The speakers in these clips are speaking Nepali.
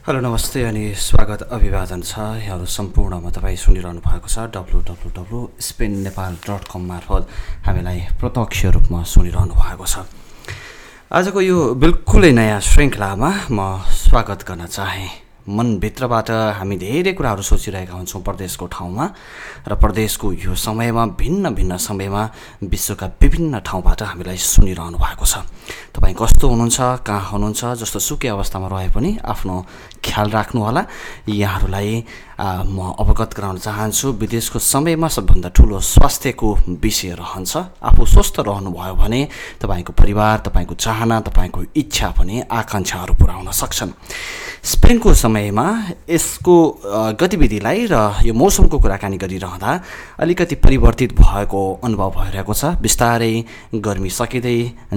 हेलो नमस्ते अनि स्वागत अभिवादन छ यहाँहरू सम्पूर्णमा तपाईँ सुनिरहनु भएको छ www.spainnepal.com मार्फत हामीलाई प्रत्यक्ष रूपमा सुनिरहनु भएको छ। आजको यो बिल्कुलै नयाँ श्रृङ्खलामा म स्वागत गर्न चाहे। मनभित्रबाट हामी धेरै कुराहरू सोचिरहेका हुन्छौँ प्रदेशको ठाउँमा र प्रदेशको यो समयमा भिन्न भिन्न समयमा विश्वका विभिन्न ठाउँबाट हामीलाई सुनिरहनु भएको छ। तपाईँ कस्तो हुनुहुन्छ, कहाँ हुनुहुन्छ, जस्तो सुकै अवस्थामा रहे पनि आफ्नो ख्याल राख्नुहोला। यहाँहरूलाई म अवगत गराउन चाहन्छु विदेशको समयमा सबभन्दा ठुलो स्वास्थ्यको विषय रहन्छ। आफू स्वस्थ रहनुभयो भने तपाईँको परिवार, तपाईँको चाहना, तपाईँको इच्छा पनि आकाङ्क्षाहरू पुरा हुन सक्छन्। स्पेनको समयमा यसको गतिविधिलाई र यो मौसमको कुराकानी गरिरहँदा अलिकति परिवर्तित भएको अनुभव भइरहेको छ। बिस्तारै गर्मी सकिँदै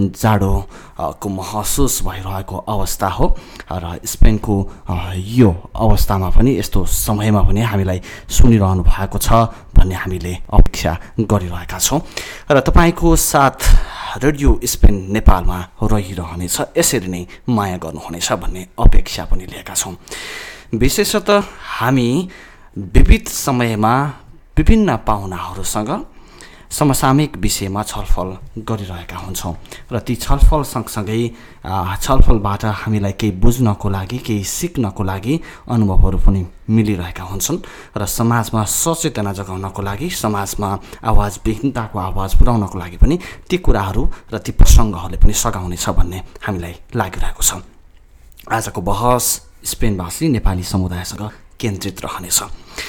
जाडोको महसुस भइरहेको अवस्था हो र स्पेनको यो अवस्थामा पनि यस्तो समयमा पनि हामीलाई सुनिरहनु भएको छ भन्ने हामीले अपेक्षा गरिरहेका छौँ र तपाईँको साथ रेडियो स्पेन नेपालमा रहिरहनेछ, यसरी नै माया गर्नुहुनेछ भन्ने अपेक्षा पनि लिएका छौँ। विशेषतः हामी विविध समयमा विभिन्न पाहुनाहरूसँग समसामयिक विषयमा छलफल गरिरहेका हुन्छौँ र ती छलफल सँगसँगै छलफलबाट हामीलाई केही बुझ्नको लागि, केही सिक्नको लागि अनुभवहरू पनि मिलिरहेका हुन्छन् र समाजमा सचेतना जगाउनको लागि, समाजमा आवाजविहीनताको आवाज पुर्याउनको लागि पनि ती कुराहरू र ती प्रसङ्गहरूले पनि सघाउनेछ भन्ने हामीलाई लागिरहेको छ। आजको बहस स्पेनवासी नेपाली समुदायसँग केन्द्रित रहनेछ।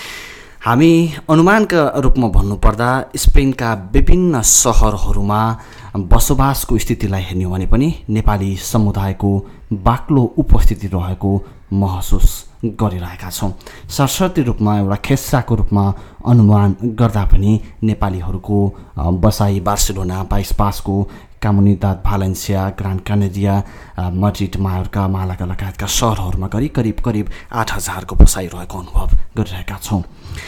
हामी अनुमानका रूपमा भन्नुपर्दा स्पेनका विभिन्न सहरहरूमा बसोबासको स्थितिलाई हेर्ने हो भने पनि नेपाली समुदायको बाक्लो उपस्थिति रहेको महसुस गरिरहेका छौँ। सरस्वती रूपमा एउटा खेस्राको रूपमा अनुमान गर्दा पनि नेपालीहरूको बसाई Barcelona, Pais Vasco, Comunidad Valenciana, Gran Canaria, Madrid, Mallorca, Malaga लगायतका सहरहरूमा करिब 8,000को बसाइ रहेको अनुभव गरिरहेका छौँ।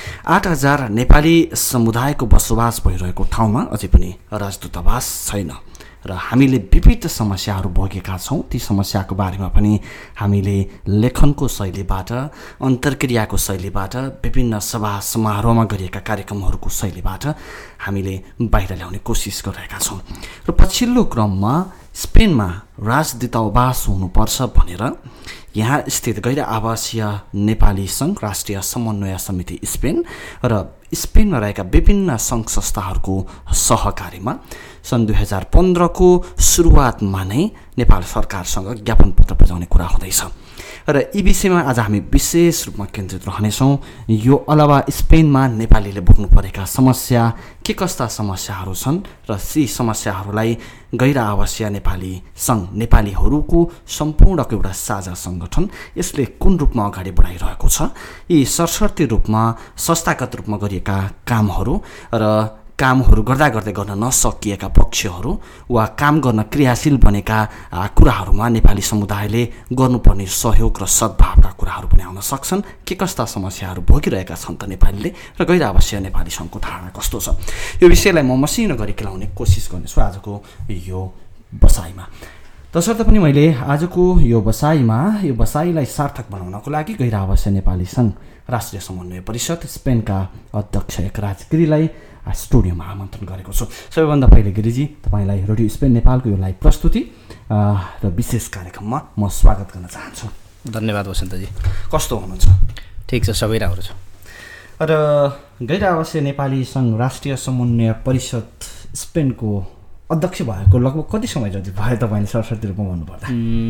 8,000 नेपाली समुदायको बसोबास भइरहेको ठाउँमा अझै पनि राजदूतावास छैन र हामीले विविध समस्याहरू भोगेका छौँ। ती समस्याको बारेमा पनि हामीले लेखनको शैलीबाट, अन्तर्क्रियाको शैलीबाट, विभिन्न सभा समारोहमा गरिएका कार्यक्रमहरूको शैलीबाट हामीले बाहिर ल्याउने कोसिस गरिरहेका छौँ र पछिल्लो क्रममा स्पेनमा राजदूतावास हुनुपर्छ भनेर यहाँ स्थित गैर आवासीय नेपाली सङ्घ राष्ट्रिय समन्वय समिति स्पेन र स्पेनमा रहेका विभिन्न सङ्घ संस्थाहरूको सहकारीमा सन् 2015को सुरुवातमा नै नेपाल सरकारसँग ज्ञापन पत्र बुझाउने कुरा हुँदैछ र यी विषयमा आज हामी विशेष रूपमा केन्द्रित रहनेछौँ। यो अलावा स्पेनमा नेपालीले भोग्नु परेका समस्या, के कस्ता समस्याहरू छन् र ती समस्याहरूलाई गैर आवासीय नेपाली सङ्घ, नेपालीहरूको सम्पूर्णको एउटा साझा सङ्गठन यसले कुन रूपमा अगाडि बढाइरहेको छ, यी सरसर्ती रूपमा संस्थागत रूपमा गरिएका कामहरू र कामहरू गर्दै गर्न नसकिएका पक्षहरू वा काम गर्न क्रियाशील बनेका कुराहरूमा नेपाली समुदायले गर्नुपर्ने सहयोग र सद्भावका कुराहरू पनि आउन सक्छन्। के कस्ता समस्याहरू भोगिरहेका छन् त नेपालीले र गैर आवासीय नेपाली सङ्घको धारणा कस्तो छ, यो विषयलाई म मसिनो गरी केलाउने कोसिस गर्नेछु आजको यो बसाइमा। तसर्थ पनि मैले आजको यो बसाइलाई सार्थक बनाउनको लागि गैर आवासीय नेपाली सङ्घ राष्ट्रिय समन्वय परिषद स्पेनका अध्यक्ष एकराज गिरीलाई स्टुडियोमा आमन्त्रण गरेको छु। सबैभन्दा पहिले गिरीजी, तपाईँलाई रेडियो स्पेन नेपालको यो लाइभ प्रस्तुति र विशेष कार्यक्रममा म स्वागत गर्न चाहन्छु। धन्यवाद वसन्तजी। कस्तो हुनुहुन्छ? ठिक छ, सबै राम्रो छ। र गैर आवासीय नेपाली सङ्घ राष्ट्रिय समन्वय परिषद स्पेनको अध्यक्ष भएको लगभग कति समय जति भयो तपाईँले सरस्वती रूपमा भन्नुपर्दा?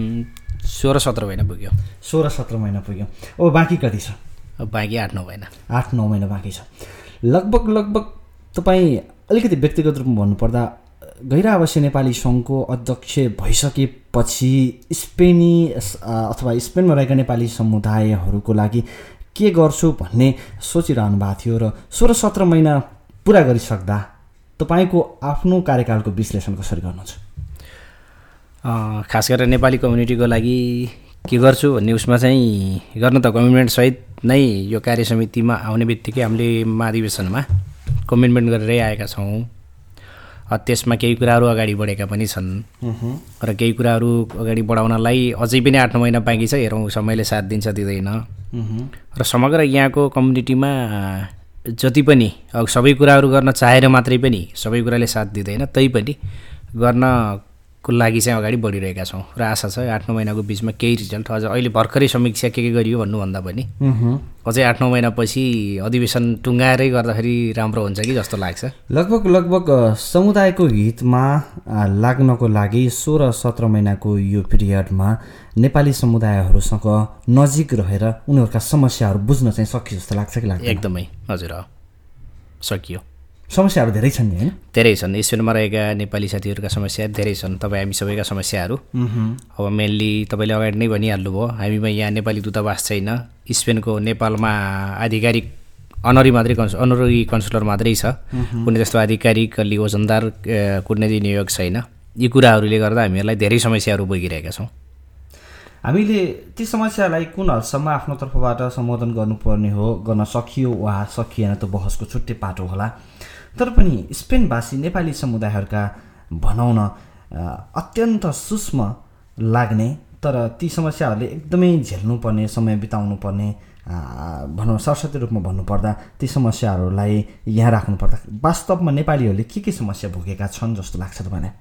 16-17 महिना पुग्यो। 16-17 महिना पुग्यो। अब बाँकी कति छ? बाँकी 8-9 महिना। 8-9 महिना बाँकी छ। लगभग तपाईँ अलिकति व्यक्तिगत रूपमा भन्नुपर्दा गैर आवासीय नेपाली सङ्घको अध्यक्ष भइसकेपछि स्पेनी अथवा स्पेनमा रहेका नेपाली समुदायहरूको लागि के गर्छु भन्ने सोचिरहनु भएको थियो र 16-17 महिना पुरा गरिसक्दा तपाईँको आफ्नो कार्यकालको विश्लेषण कसरी गर्नुहुन्छ? खास गरेर नेपाली कम्युनिटीको लागि के गर्छु भन्ने उसमा चाहिँ गर्न त कमिटमेन्टसहित नै यो कार्य समितिमा आउने बित्तिकै हामीले महाधिवेशनमा कमिटमेन्ट गरेरै आएका छौँ। त्यसमा केही कुराहरू अगाडि बढेका पनि छन् र केही कुराहरू अगाडि बढाउनलाई अझै पनि 8-9 महिना बाँकी छ। हेरौँ समयले साथ दिन्छ दिँदैन। र समग्र यहाँको कम्युनिटीमा जति पनि अब सबै कुराहरू गर्न चाहेर मात्रै पनि सबै कुराले साथ दिँदैन, तैपनि गर्नको लागि चाहिँ अगाडि बढिरहेका छौँ र आशा छ 8-9 महिनाको बिचमा केही रिजल्ट, अझ अहिले भर्खरै समीक्षा के गरियो भन्नुभन्दा पनि अझै 8-9 महिनापछि अधिवेशन टुङ्गाएरै गर्दाखेरि राम्रो हुन्छ कि जस्तो लाग्छ। लगभग समुदायको हितमा लाग्नको लागि 16-17 महिनाको यो पिरियडमा नेपाली समुदायहरूसँग नजिक रहेर उनीहरूका समस्याहरू बुझ्न चाहिँ सकियो जस्तो लाग्छ कि लाग्छ? एकदमै हजुर, सकियो। समस्याहरू धेरै छन् नि, होइन? धेरै छन्। स्पेनमा रहेका नेपाली साथीहरूका समस्याहरू धेरै छन्। तपाईँ हामी सबैका समस्याहरू अब मेनली तपाईँले अगाडि नै भनिहाल्नुभयो, हामीमा यहाँ नेपाली दूतावास छैन। स्पेनको नेपालमा आधिकारिक अनरी कन्सुलर मात्रै छ, कुनै त्यस्तो आधिकारिक अलि वजनदार कुटनीति नियोग छैन। यी कुराहरूले गर्दा हामीहरूलाई धेरै समस्याहरू भोगिरहेका छौँ। हामीले ती समस्यालाई कुन हदसम्म आफ्नो तर्फबाट सम्बोधन गर्नुपर्ने हो, गर्न सकियो वा सकिएन त बहसको छुट्टै पाटो होला। तर पनि स्पेनवासी नेपाली समुदायहरूका भनौँ न अत्यन्त सूक्ष्म लाग्ने तर ती समस्याहरूले एकदमै झेल्नुपर्ने, समय बिताउनुपर्ने, भनौँ सरस्वती रूपमा भन्नुपर्दा ती समस्याहरूलाई यहाँ राख्नुपर्दा वास्तवमा नेपालीहरूले के समस्या भोगेका छन् जस्तो लाग्छ तपाईँलाई?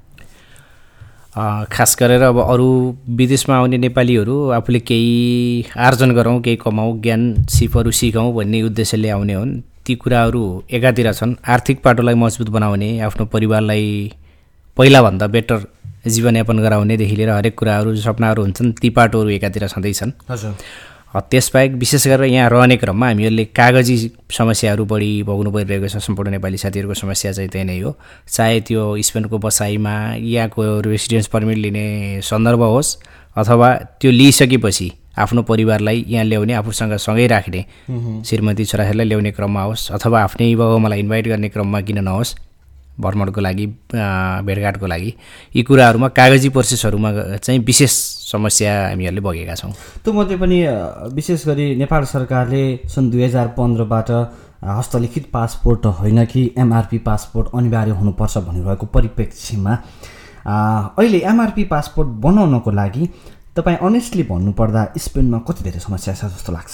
खास गरेर अब अरू विदेशमा आउने नेपालीहरू आफूले केही आर्जन गरौँ, केही कमाउँ, ज्ञान सिपहरू सिकौँ भन्ने उद्देश्यले आउने हुन्। ती कुराहरू एकातिर छन्, आर्थिक पाटोलाई मजबुत बनाउने, आफ्नो परिवारलाई पहिलाभन्दा बेटर जीवनयापन गराउनेदेखि लिएर हरेक कुराहरू सपनाहरू हुन्छन्, ती पाटोहरू एकातिर छँदैछन्। हजुर। त्यसबाहेक विशेष गरेर यहाँ रहने क्रममा हामीहरूले कागजी समस्याहरू बढी भोग्नु परिरहेको छ। सम्पूर्ण नेपाली साथीहरूको समस्या चाहिँ त्यही नै हो, चाहे त्यो स्पेनको बसाइमा यहाँको रेसिडेन्स पर्मिट लिने सन्दर्भ होस् अथवा त्यो लिइसकेपछि आफ्नो परिवारलाई यहाँ ल्याउने, आफूसँग सँगै राख्ने श्रीमती छोराछोरीलाई ल्याउने क्रममा होस् अथवा आफ्नै बाबुआमालाई इन्भाइट गर्ने क्रममा किन नहोस्, भ्रमणको लागि, भेटघाटको लागि, यी कुराहरूमा कागजी प्रोसेसहरूमा चाहिँ विशेष समस्या हामीहरूले भोगेका छौँ। त्यो मध्ये पनि विशेष गरी नेपाल सरकारले सन् 2015बाट हस्तलिखित पासपोर्ट होइन कि एमआरपी पासपोर्ट अनिवार्य हुनुपर्छ भनिरहेको परिप्रेक्ष्यमा अहिले एमआरपी पासपोर्ट बनाउनको लागि तपाईँ अनेस्टली भन्नुपर्दा स्पेनमा कति धेरै समस्या छ जस्तो लाग्छ?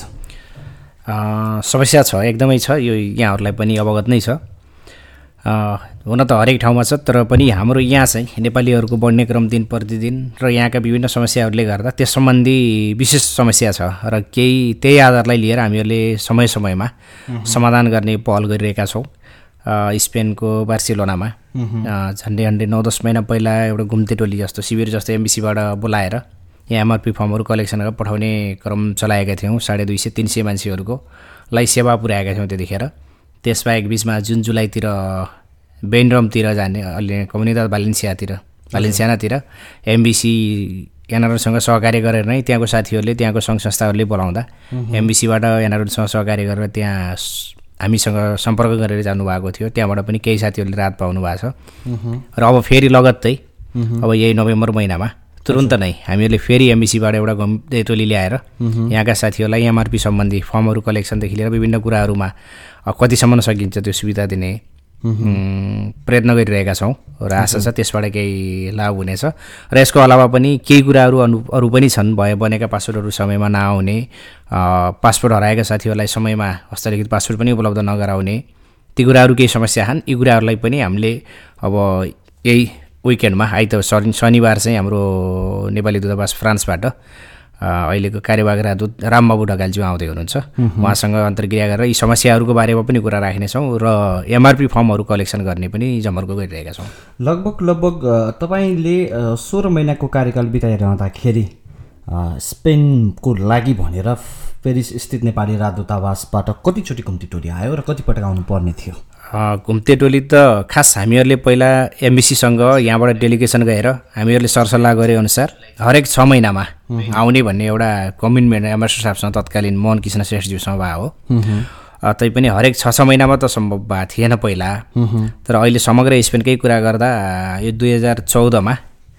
समस्या छ, एकदमै छ। यो यहाँहरूलाई पनि अवगत नै छ। हुन त हरेक ठाउँमा छ, तर पनि हाम्रो यहाँ चाहिँ नेपालीहरूको बढ्ने क्रम दिन प्रतिदिन र यहाँका विभिन्न समस्याहरूले गर्दा त्यस सम्बन्धी विशेष समस्या छ र त्यही आधारलाई लिएर हामीहरूले समय समयमा समाधान गर्ने पहल गरिरहेका छौँ। स्पेनको बार्सिलोनामा झन्डै 9-10 महिना पहिला एउटा घुम्ते टोली जस्तो शिविर जस्तो एमबिसीबाट बोलाएर यहाँ एमआरपी फर्महरू कलेक्सन गरेर पठाउने क्रम चलाएका थियौँ। 250-300 मान्छेहरूलाई सेवा पुर्याएका थियौँ त्यतिखेर। त्यसबाहेक बिचमा जुन जुलाईतिर बेनरमतिर जाने अलि कम्युनिटी भालेन्सियानातिर एमबिसी एनआरओसँग सहकार्य गरेर नै त्यहाँको साथीहरूले, त्यहाँको सङ्घ संस्थाहरूले बोलाउँदा एमबिसीबाट एनआरओसँग सहकार्य गरेर त्यहाँ हामीसँग सम्पर्क गरेर जानुभएको थियो। त्यहाँबाट पनि केही साथीहरूले राहत पाउनु भएको छ। र अब फेरि लगत्तै अब यही नोभेम्बर महिनामा तुरुन्त नै हामीहरूले फेरि एमबिसीबाट एउटा टोली ल्याएर यहाँका साथीहरूलाई एमआरपी सम्बन्धी फर्महरू कलेक्सनदेखि लिएर विभिन्न कुराहरूमा कतिसम्म सकिन्छ त्यो सुविधा दिने प्रयत्न गरिरहेका छौँ र आशा छ त्यसबाट केही लाभ हुनेछ। र यसको अलावा पनि केही कुराहरू अरू पनि छन्। बनेका पासपोर्टहरू समयमा नआउने, पासपोर्ट हराएका साथीहरूलाई समयमा हस्तलिखित पासपोर्ट पनि उपलब्ध नगराउने, ती कुराहरू केही समस्या छन्। यी कुराहरूलाई पनि हामीले अब यही विकेन्डमा शनिबार चाहिँ हाम्रो नेपाली दूतावास फ्रान्सबाट अहिलेको कार्यवाहक राजदूत रामबाबु ढकालज्यू आउँदै हुनुहुन्छ। उहाँसँग अन्तर्क्रिया गरेर यी समस्याहरूको बारेमा पनि कुरा राख्नेछौँ र एमआरपी फर्महरू कलेक्सन गर्ने पनि जमर्को गरिरहेका छौँ। लगभग तपाईँले 16 महिनाको कार्यकाल बिताइरहँदाखेरि स्पेनको लागि भनेर पेरिस स्थित नेपाली राजदूतावासबाट कतिचोटि घुम्ती टोली आयो र कतिपटक आउनु पर्ने थियो? घुम्ते टोली त खास हामीहरूले पहिला एमबिसीसँग यहाँबाट डेलिगेसन गएर हामीहरूले सरसल्लाह गरे अनुसार हरेक 6 महिनामा आउने भन्ने एउटा कमिटमेन्ट एम्बेसडर साहबसँग तत्कालीन मोहन कृष्ण श्रेष्ठज्यूसँग भयो हो। तैपनि हरेक 6 महिनामा त सम्भव भएको थिएन पहिला। तर अहिले समग्र स्पेनकै कुरा गर्दा यो 2014मा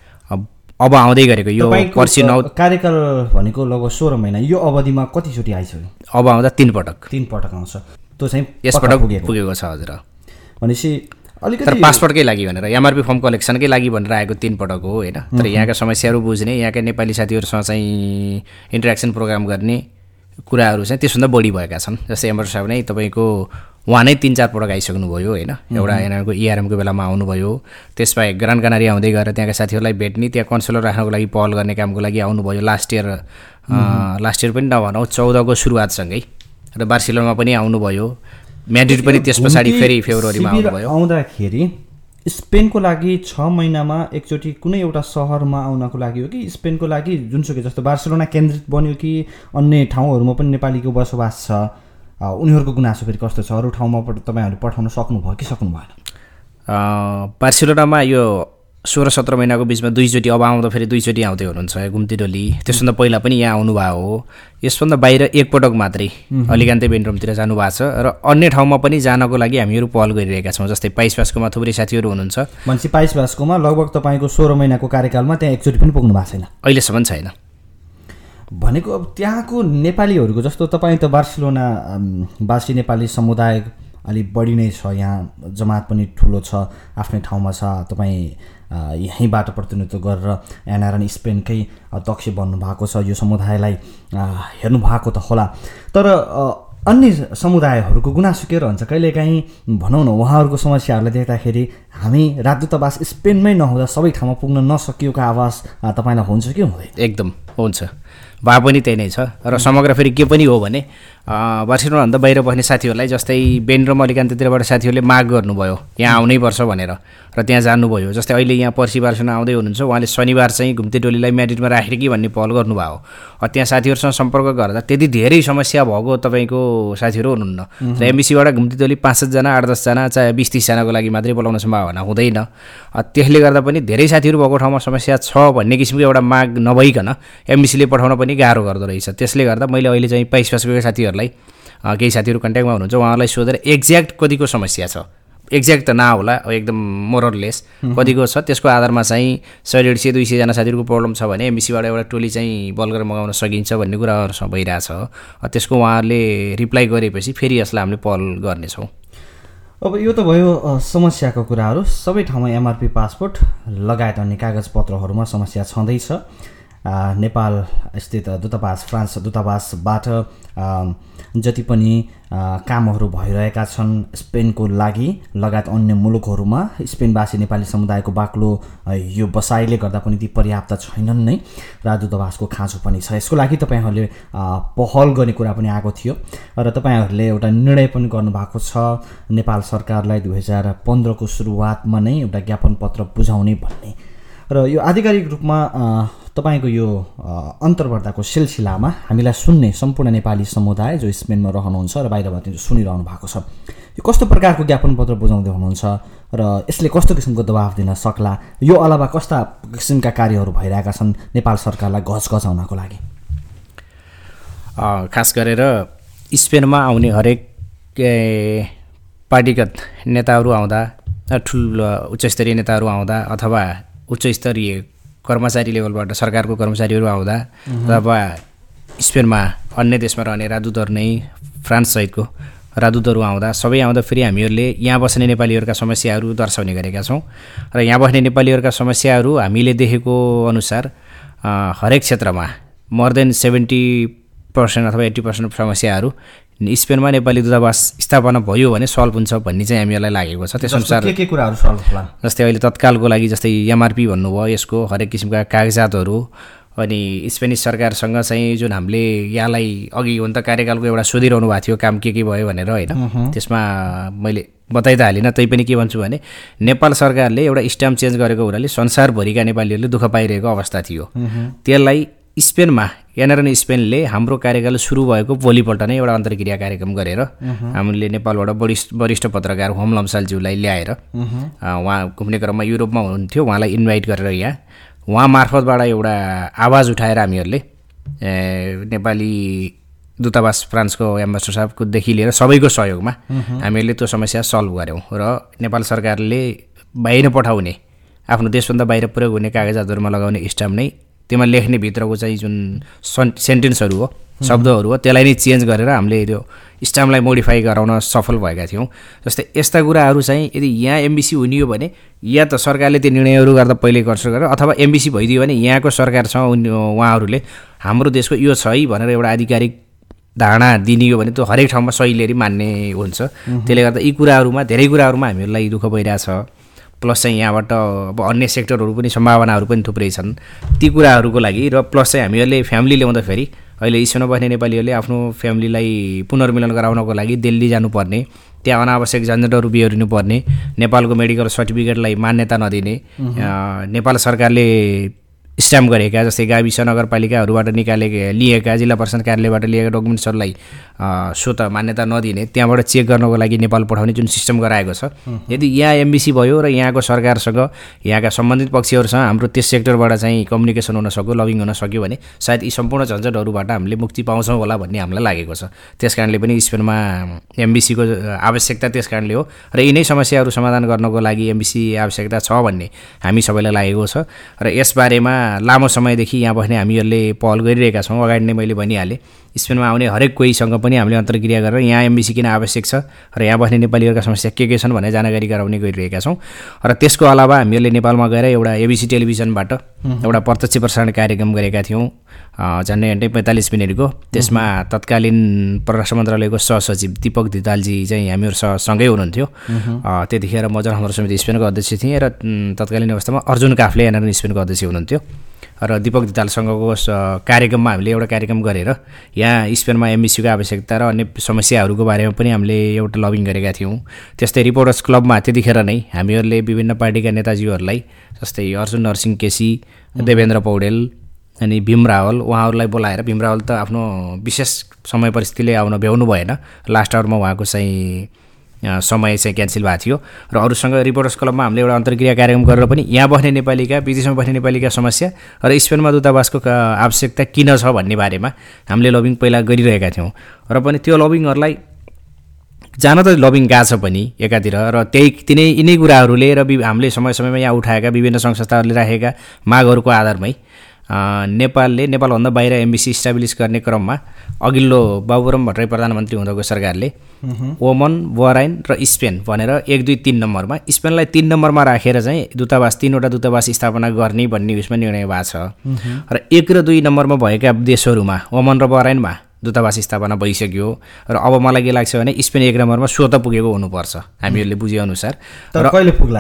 अब आउँदै गरेको यो पर्सि कार्यकाल भनेको लगभग 16 महिना, यो अवधिमा कतिचोटि आइसक्यो? अब आउँदा 3 पटक आउँछ। त्यो चाहिँ यसपटक पुगेको छ। हजुर। भनेपछि तर पासपोर्टकै लागि भनेर एमआरपी फर्म कलेक्सनकै लागि भनेर आएको 3 पटक हो होइन। तर यहाँका समस्याहरू बुझ्ने, यहाँका नेपाली साथीहरूसँग चाहिँ इन्टरेक्सन प्रोग्राम गर्ने कुराहरू चाहिँ त्यसभन्दा बढी भएका छन्। जस्तै एम्बेसडर साहब नै तपाईँको उहाँ नै 3-4 पटक आइसक्नुभयो होइन। एउटा यहाँको इआरएमको बेलामा आउनुभयो, त्यसबाहेक ग्रान्ड कनारी आउँदै गएर त्यहाँका साथीहरूलाई भेट्ने, त्यहाँ कन्सुलर राख्नको लागि पहल गर्ने कामको लागि आउनुभयो। लास्ट इयर पनि नभनौँ 14को सुरुवातसँगै र बार्सिलोनामा पनि आउनुभयो, म्याड्रिड पनि त्यस पछाडि फेरि फेब्रुअरीमा आउनुभयो। आउँदाखेरि स्पेनको लागि 6 महिनामा एकचोटि कुनै एउटा सहरमा आउनको लागि हो कि स्पेनको लागि जुनसुकै जस्तो बार्सिलोना केन्द्रित बन्यो कि अन्य ठाउँहरूमा पनि नेपालीको बसोबास छ, उनीहरूको गुनासो फेरि कस्तो छ, अरू ठाउँमा तपाईँहरूले पठाउन सक्नुभयो कि सक्नु भएन? बार्सिलोनामा यो 16-17 महिनाको बिचमा 2 चोटि, अब आउँदा फेरि 2 चोटि आउँदै हुनुहुन्छ घुम्ती डोली। त्यसभन्दा पहिला पनि यहाँ आउनुभएको हो। यसभन्दा बाहिर 1 पटक मात्रै अलिगान्ते बेन्ड्रोमतिर जानुभएको छ र अन्य ठाउँमा पनि जानको लागि हामीहरू पहल गरिरहेका छौँ। जस्तै पाइस बास्कोमा थुप्रै साथीहरू हुनुहुन्छ। मान्छे पाइस बास्कोमा लगभग तपाईँको 16 महिनाको कार्यकालमा त्यहाँ एकचोटि पनि पुग्नु भएको छैन? अहिलेसम्म छैन। भनेको अब त्यहाँको नेपालीहरूको जस्तो तपाईँ त बार्सिलोना बासी नेपाली समुदाय अलिक बढी नै छ, यहाँ जमात पनि ठुलो छ, आफ्नै ठाउँमा छ, तपाईँ यहीँबाट प्रतिनिधित्व गरेर एनआरएन स्पेनकै अध्यक्ष बन्नुभएको छ, यो समुदायलाई हेर्नु भएको त होला। तर अन्य समुदायहरूको गुनासो के रहन्छ कहिलेकाहीँ भनौँ न, उहाँहरूको समस्याहरूलाई देख्दाखेरि हामी राजदूतावास स्पेनमै नहुँदा सबै ठाउँमा पुग्न नसकिएको आवाज तपाईँलाई हुन्छ कि हुँदैन? एकदम हुन्छ, भए पनि त्यही नै छ। र समग्र फेरि के पनि हो भने बार्सिलोनाभन्दा बाहिर बस्ने साथीहरूलाई, जस्तै बेन्ड्रोम अलिकान्तितिरबाट साथीहरूले माग गर्नुभयो यहाँ आउनै पर्छ भनेर, र त्यहाँ जानुभयो। जस्तै अहिले यहाँ पर्सि बार्सिलोना आउँदै हुनुहुन्छ, उहाँले शनिबार चाहिँ घुम्ती टोलीलाई म्याड्रिडमा राखेर कि भन्ने पहल गर्नुभयो। त्यहाँ साथीहरूसँग सम्पर्क गर्दा त्यति धेरै समस्या भएको तपाईँको साथीहरू हुनुहुन्न। र एमबिसीबाट घुम्ती टोली 5-7 जना 8-10 जना चाहे 20-30 जनाको लागि मात्रै बोलाउन सम्भावना हुँदैन। त्यसले गर्दा पनि धेरै साथीहरू भएको ठाउँमा समस्या छ भन्ने किसिमको एउटा माग नभइकन एमबिसीले पठाउन पनि गाह्रो गर्दो रहेछ। त्यसले गर्दा मैले अहिले चाहिँ पाइस बास्कोका साथीहरूलाई, केही साथीहरू कन्ट्याक्टमा हुनुहुन्छ, उहाँलाई सोधेर एक्ज्याक्ट कतिको समस्या छ, एक्ज्याक्ट त नहोला, एकदम मोरलेस कतिको छ, त्यसको आधारमा चाहिँ 100-150-200 जना साथीहरूको प्रब्लम छ भने एमबिसीबाट एउटा टोली चाहिँ बल गरेर मगाउन सकिन्छ भन्ने कुराहरूसँग भइरहेछ। त्यसको उहाँहरूले रिप्लाई गरेपछि फेरि यसलाई हामीले पहल गर्नेछौँ। अब यो त भयो समस्याको कुराहरू। सबै ठाउँमा एमआरपी पासपोर्ट लगायत अन्य कागजपत्रहरूमा समस्या छँदैछ। नेपाल स्थित दूतावास, फ्रान्स दूतावासबाट जति पनि कामहरू भइरहेका छन् स्पेनको लागि लगायत अन्य मुलुकहरूमा, स्पेनवासी नेपाली समुदायको बाक्लो यो बसाइले गर्दा पनि ती पर्याप्त छैनन् नै। राजदूतावासको खाँचो पनि छ। यसको लागि तपाईँहरूले पहल गर्ने कुरा पनि आएको थियो र तपाईँहरूले एउटा निर्णय पनि गर्नुभएको छ नेपाल सरकारलाई 2015को सुरुवातमा नै एउटा ज्ञापन पत्र बुझाउने भन्ने। र यो आधिकारिक रूपमा तपाईँको यो अन्तर्वार्ताको सिलसिलामा हामीलाई सुन्ने सम्पूर्ण नेपाली समुदाय जो स्पेनमा रहनुहुन्छ र बाहिरबाट सुनिरहनु भएको छ, यो कस्तो प्रकारको ज्ञापन पत्र बुझाउँदै हुनुहुन्छ र यसले कस्तो किसिमको दबाब दिन सक्ला? यो अलावा कस्ता किसिमका कार्यहरू भइरहेका छन् नेपाल सरकारलाई घचघचाउनको लागि? खास गरेर स्पेनमा आउने हरेक पार्टीगत नेताहरू आउँदा, ठुलो उच्चस्तरीय नेताहरू आउँदा, अथवा उच्चस्तरीय कर्मचारी लेभलबाट सरकारको कर्मचारीहरू आउँदा, अथवा स्पेनमा अन्य देशमा रहने राजदूतहरू नै फ्रान्स सहितको राजदूतहरू आउँदा, सबै आउँदा फेरि हामीहरूले यहाँ बस्ने नेपालीहरूका समस्याहरू दर्शाउने गरेका छौँ। र यहाँ बस्ने नेपालीहरूका समस्याहरू हामीले देखेको अनुसार हरेक क्षेत्रमा मोर देन 70% अथवा 80% समस्याहरू स्पेनमा नेपाली दूतावास स्थापना भयो भने सल्भ हुन्छ भन्ने चाहिँ हामीहरूलाई लागेको छ। त्यसअनुसार के कुराहरू सल्भ होला? जस्तै अहिले तत्कालको लागि जस्तै एमआरपी भन्नुभयो, यसको हरेक किसिमका कागजातहरू, अनि स्पेनिस सरकारसँग चाहिँ जुन हामीले यहाँलाई अघि हुन त कार्यकालको एउटा सोधिरहनु भएको थियो काम के भयो भनेर होइन, त्यसमा मैले बताइ त हालिनँ, तैपनि के भन्छु भने नेपाल सरकारले एउटा स्ट्याम्प चेन्ज गरेको हुनाले संसारभरिका नेपालीहरूले दुःख पाइरहेको अवस्था थियो। त्यसलाई स्पेनमा एनआरएन स्पेनले हाम्रो कार्यकाल सुरु भएको भोलिपल्ट नै एउटा अन्तर्क्रिया कार्यक्रम गरेर हामीले नेपालबाट वरिष्ठ पत्रकार होम लम्सालज्यूलाई ल्याएर उहाँ घुम्ने क्रममा युरोपमा हुनुहुन्थ्यो, उहाँलाई इन्भाइट गरेर यहाँ उहाँ मार्फतबाट एउटा आवाज उठाएर हामीहरूले नेपाली दूतावास फ्रान्सको एम्बेसडर साहबकोदेखि लिएर सबैको सहयोगमा हामीहरूले त्यो समस्या सल्भ गऱ्यौँ। र नेपाल सरकारले बाहिर पठाउने आफ्नो देशभन्दा बाहिर प्रयोग हुने कागजातहरूमा लगाउने स्ट्याम्प नै त्यसमा लेख्ने भित्रको चाहिँ जुन सेन्टेन्सहरू हो, शब्दहरू हो, त्यसलाई नै चेन्ज गरेर हामीले त्यो स्ट्याम्पलाई मोडिफाई गराउन सफल भएका थियौँ। जस्तै यस्ता कुराहरू चाहिँ यदि यहाँ एमबिसी हुने हो भने या त सरकारले त्यो निर्णयहरू गर्दा पहिले गर्छ गरेर अथवा एमबिसी भइदियो भने यहाँको सरकारसँग उहाँहरूले हाम्रो देशको यो छ है भनेर एउटा आधिकारिक धारणा दिने हो भने त्यो हरेक ठाउँमा सही लिएर मान्ने हुन्छ। त्यसले गर्दा यी कुराहरूमा धेरै कुराहरूमा हामीहरूलाई दुःख भइरहेछ। प्लस चाहिँ यहाँबाट अब अन्य सेक्टरहरू पनि सम्भावनाहरू पनि थुप्रै छन् ती कुराहरूको लागि। र प्लस चाहिँ हामीहरूले फ्यामिली ल्याउँदाखेरि अहिले स्पेनमा बस्ने नेपालीहरूले आफ्नो फ्यामिलीलाई पुनर्मिलन गराउनको लागि दिल्ली जानुपर्ने, त्यहाँ अनावश्यक झन्झटहरू बिहोरिनुपर्ने, नेपालको मेडिकल सर्टिफिकेटलाई मान्यता नदिने, नेपाल सरकारले स्ट्याम्प गरेका जस्तै गाविस नगरपालिकाहरूबाट लिएका जिल्ला परिषद कार्यालयबाट लिएका डकुमेन्ट्सहरूलाई स्वत मान्यता नदिने, त्यहाँबाट चेक गर्नको लागि नेपाल पठाउने जुन सिस्टम गराएको छ, यदि यहाँ एमबिसी भयो र यहाँको सरकारसँग यहाँका सम्बन्धित पक्षहरूसँग हाम्रो त्यस सेक्टरबाट चाहिँ कम्युनिकेसन हुन सक्यो, लबिङ हुन सक्यो भने सायद यी सम्पूर्ण झन्झटहरूबाट हामीले मुक्ति पाउँछौँ होला भन्ने हामीलाई लागेको छ। त्यस कारणले पनि स्पेनमा एमबिसीको आवश्यकता त्यस कारणले हो र यिनै समस्याहरू समाधान गर्नको लागि एमबिसी आवश्यकता छ भन्ने हामी सबैलाई लागेको छ। र यसबारेमा लामो समयदेखि यहाँ बस्ने हामीहरूले पहल गरिरहेका छौँ। अगाडि नै मैले भनिहालेँ, स्पेनमा आउने हरेक कोहीसँग पनि हामीले अन्तर्क्रिया गरेर यहाँ एमबिसी किन आवश्यक छ र यहाँ बस्ने नेपालीहरूका समस्या के छन् भनेर जानकारी गराउने गरिरहेका छौँ। र त्यसको अलावा हामीहरूले नेपालमा गएर एउटा एबिसी टेलिभिजनबाट एउटा प्रत्यक्ष प्रसारण कार्यक्रम गरेका थियौँ झन्डै 45 मिनटको। त्यसमा तत्कालीन परराष्ट्र मन्त्रालयको सहसचिव दीपक धितालजी चाहिँ हामीहरू सँगै हुनुहुन्थ्यो। त्यतिखेर म जनसम्पर्क समिति स्पेनको अध्यक्ष थिएँ र तत्कालीन अवस्थामा अर्जुन काफ्ले एनआरएन स्पेनको अध्यक्ष हुनुहुन्थ्यो। र दीपक धितालसँगको कार्यक्रममा हामीले एउटा कार्यक्रम गरेर यहाँ स्पेनमा एमबिसीको आवश्यकता र अन्य समस्याहरूको बारेमा पनि हामीले एउटा लबिङ गरेका थियौँ। त्यस्तै रिपोर्टर्स क्लबमा त्यतिखेर नै हामीहरूले विभिन्न पार्टीका नेताजीहरूलाई जस्तै अर्जुन नरसिंह केसी, देवेन्द्र पौडेल अनि भीम रावल उहाँहरूलाई बोलाएर, भीम रावल त आफ्नो विशेष समय परिस्थितिले आउन भ्याउनु भएन, लास्ट आवरमा उहाँको चाहिँ समय चाहिँ क्यान्सल भएको थियो। र अरूसँग रिपोर्टर्स क्लबमा हामीले एउटा अन्तर्क्रिया कार्यक्रम गरेर पनि यहाँ बस्ने नेपालीका, विदेशमा बस्ने नेपालीका समस्या र स्पेनमा दूतावासको आवश्यकता किन छ भन्ने बारेमा हामीले लबिङ पहिला गरिरहेका थियौँ। र पनि त्यो लबिङहरूलाई जान त लबिङ गएको छ पनि एकातिर, र यिनै कुराहरूले र हामीले समय समयमा यहाँ उठाएका विभिन्न सङ्घ संस्थाहरूले राखेका मागहरूको आधारमै नेपालभन्दा बाहिर एमबिसी इस्टाब्लिस गर्ने क्रममा अघिल्लो बाबुराम भट्टराई प्रधानमन्त्री हुँदाको सरकारले ओमन, बहराइन र स्पेन भनेर 1, 2, 3 नम्बरमा, स्पेनलाई 3 नम्बरमा राखेर चाहिँ दूतावास 3वटा दूतावास स्थापना गर्ने भन्ने उसमा निर्णय भएको छ। र 1 र 2 नम्बरमा भएका देशहरूमा ओमन र बहराइनमा दूतावास स्थापना भइसक्यो र अब मलाई के लाग्छ भने स्पेन 1 नम्बरमा स्वत पुगेको हुनुपर्छ हामीहरूले बुझेअनुसार। तर कहिले पुग्ला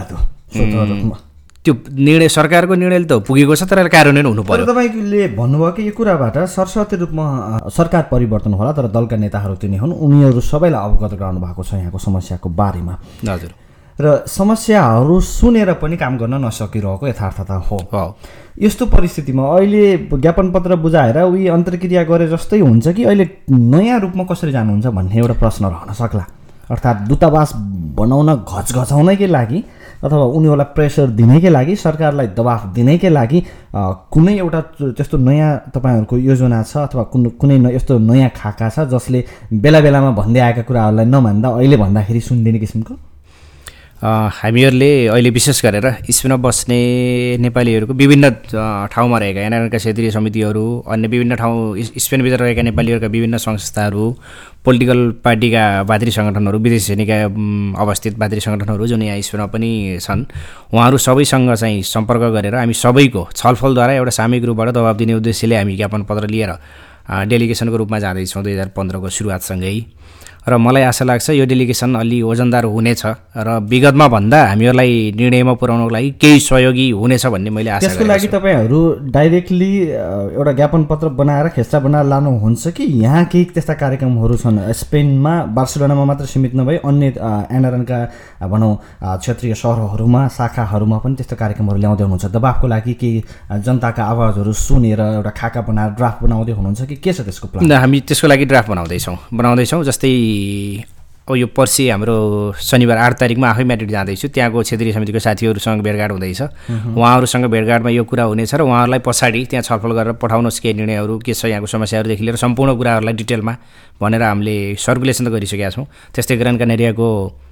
त्यो निर्णय सरकारको निर्णयले त पुगेको छ, तर कार्यान्वयन हुनु पर्यो। तपाईँले भन्नुभयो कि यो कुराबाट सरस्वती रूपमा सरकार परिवर्तन होला तर दलका नेताहरू तिनी हुन्, उनीहरू सबैलाई अवगत गराउनु भएको छ यहाँको समस्याको बारेमा। हजुर। र समस्याहरू सुनेर पनि काम गर्न नसकिरहेको यथार्थता हो। यस्तो परिस्थितिमा अहिले ज्ञापन पत्र बुझाएर उही अन्तर्क्रिया गरे जस्तै हुन्छ कि अहिले नयाँ रूपमा कसरी जानुहुन्छ भन्ने एउटा प्रश्न रहन सक्ला। अर्थात् दूतावास बनाउन घचघचाउनकै लागि अथवा उनीहरूलाई प्रेसर दिनैकै लागि, सरकारलाई दबाफ दिनैकै लागि कुनै एउटा त्यस्तो नयाँ तपाईँहरूको योजना छ अथवा कुनै यस्तो नयाँ खाका छ जसले बेला बेलामा भन्दै आएका कुराहरूलाई नमान्दा अहिले भन्दाखेरि सुनिदिने किसिमको? हामीहरूले अहिले विशेष गरेर स्पेनमा बस्ने नेपालीहरूको विभिन्न ठाउँमा रहेका एनआरएनका क्षेत्रीय समितिहरू, अन्य विभिन्न ठाउँ स्पेनभित्र रहेका नेपालीहरूका विभिन्न संस्थाहरू, पोलिटिकल पार्टीका भातृ सङ्गठनहरू, विदेश श्रेणीका अवस्थित भातृ सङ्गठनहरू जुन यहाँ स्पेनमा पनि छन्, उहाँहरू सबैसँग चाहिँ सम्पर्क गरेर हामी सबैको छलफलद्वारा एउटा सामूहिक रूपबाट दबाब दिने उद्देश्यले हामी ज्ञापन पत्र लिएर डेलिगेसनको रूपमा जाँदैछौँ 2015को सुरुवातसँगै। र मलाई आशा लाग्छ यो डेलिगेसन अलि वजनदार हुनेछ र विगतमा भन्दा हामीहरूलाई निर्णयमा पुर्याउनको लागि केही सहयोगी हुनेछ भन्ने मैले आशा गरेको छु। त्यसको लागि तपाईँहरू डाइरेक्टली एउटा ज्ञापन पत्र बनाएर खेस्टा बनाएर लानुहुन्छ कि यहाँ केही त्यस्ता कार्यक्रमहरू छन् स्पेनमा, बार्सिलोनामा मात्र सीमित नभई अन्य एनआरएनका भनौँ क्षेत्रीय सहरहरूमा, शाखाहरूमा पनि त्यस्तो कार्यक्रमहरू ल्याउँदै हुनुहुन्छ? दबाफको लागि केही जनताका आवाजहरू सुनेर एउटा खाका बनाएर ड्राफ्ट बनाउँदै हुनुहुन्छ कि के छ त्यसको प्लान? हामी त्यसको लागि ड्राफ्ट बनाउँदैछौँ। जस्तै यो पर्सि हाम्रो शनिबार 8 तारिकमा आफै म्याड्रिड जाँदैछु, त्यहाँको क्षेत्रीय समितिको साथीहरूसँग भेटघाट हुँदैछ। उहाँहरूसँग भेटघाटमा यो कुरा हुनेछ र उहाँहरूलाई पछाडि त्यहाँ छलफल गरेर पठाउनुहोस् केही निर्णयहरू के छ, यहाँको समस्याहरूदेखि लिएर सम्पूर्ण कुराहरूलाई डिटेलमा भनेर हामीले सर्कुलेसन त गरिसकेका छौँ। त्यस्तै ग्रान्ड कनेरियाको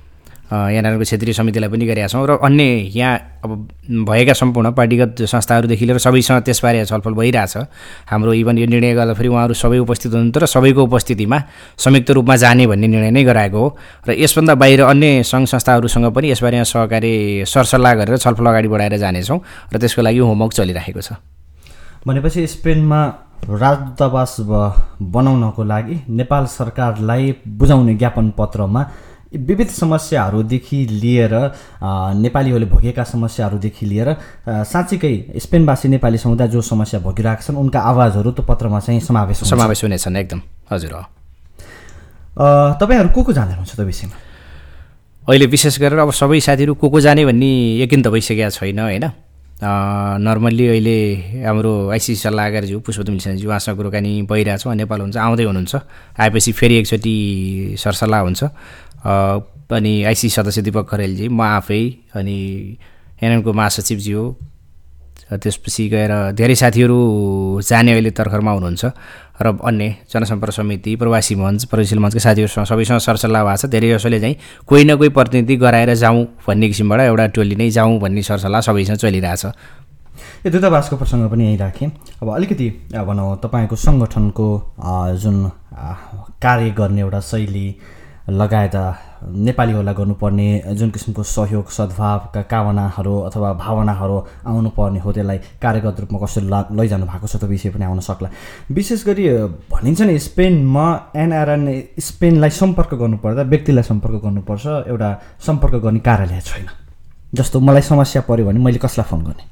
एनआरएनको क्षेत्रीय समितिलाई पनि गरेका छौँ र अन्य यहाँ अब भएका सम्पूर्ण पार्टीगत संस्थाहरूदेखि लिएर सबैसँग त्यसबारे छलफल भइरहेछ। हाम्रो इभन यो निर्णय गर्दाखेरि उहाँहरू सबै उपस्थित हुनुहुन्थ्यो र सबैको उपस्थितिमा संयुक्त रूपमा जाने भन्ने निर्णय नै गराएको हो र यसभन्दा बाहिर अन्य सङ्घ संस्थाहरूसँग पनि यसबारे सहकारी सरसल्लाह गरेर छलफल अगाडि बढाएर जानेछौँ र त्यसको लागि होमवर्क चलिरहेको छ। भनेपछि स्पेनमा राजदूतावास बनाउनको लागि नेपाल सरकारलाई बुझाउने ज्ञापन पत्रमा विविध समस्याहरूदेखि लिएर नेपालीहरूले भोगेका समस्याहरूदेखि लिएर साँच्चीकै स्पेनवासी नेपाली समुदाय जो समस्या भोगिरहेका छन् उनका आवाजहरू त्यो पत्रमा चाहिँ समावेश हुनेछन्। एकदम हजुर। तपाईँहरू को जाने हुन्छ त्यो विषयमा? अहिले विशेष गरेर अब सबै साथीहरू को जाने भन्ने यकिन त भइसकेको छैन होइन। नर्मल्ली अहिले हाम्रो आइसिसी सल्लाहकारज्यू पुष्पदुमी सिन्हाज्यू उहाँसँग कुराकानी भइरहेछ। नेपाल हुन्छ आउँदै हुनुहुन्छ, आएपछि फेरि एकचोटि सरसल्लाह हुन्छ। अनि आइसिसी सदस्य दीपक खरेलजी, म आफै अनि एनएनको महासचिवज्यू, त्यसपछि गएर धेरै साथीहरू जाने अहिले तर्खरमा हुनुहुन्छ र अन्य जनसम्पर्क समिति, प्रवासी मञ्च, प्रगतिशील मञ्चका साथीहरूसँग सबैसँग सरसल्लाह भएको छ। धेरै जसोले चाहिँ कोही न कोही प्रतिनिधि गराएर जाउँ भन्ने किसिमबाट एउटा टोली नै जाउँ भन्ने सरसल्लाह सबैसँग चलिरहेछ। यो दूतावासको प्रसङ्ग पनि यहीँ राखेँ। अब अलिकति भनौँ तपाईँको सङ्गठनको जुन कार्य गर्ने एउटा शैली लगायत नेपालीहरूलाई गर्नुपर्ने जुन किसिमको सहयोग सद्भावका कामनाहरू अथवा भावनाहरू आउनुपर्ने हो त्यसलाई कार्यगत रूपमा कसरी लैजानु भएको छ त्यो विषय पनि आउन सक्ला। विशेष गरी भनिन्छ नि स्पेनमा एनआरएन स्पेनलाई सम्पर्क गर्नुपर्दा व्यक्तिलाई सम्पर्क गर्नुपर्छ, एउटा सम्पर्क गर्ने कार्यालय छैन। जस्तो मलाई समस्या पऱ्यो भने मैले कसलाई फोन गर्ने?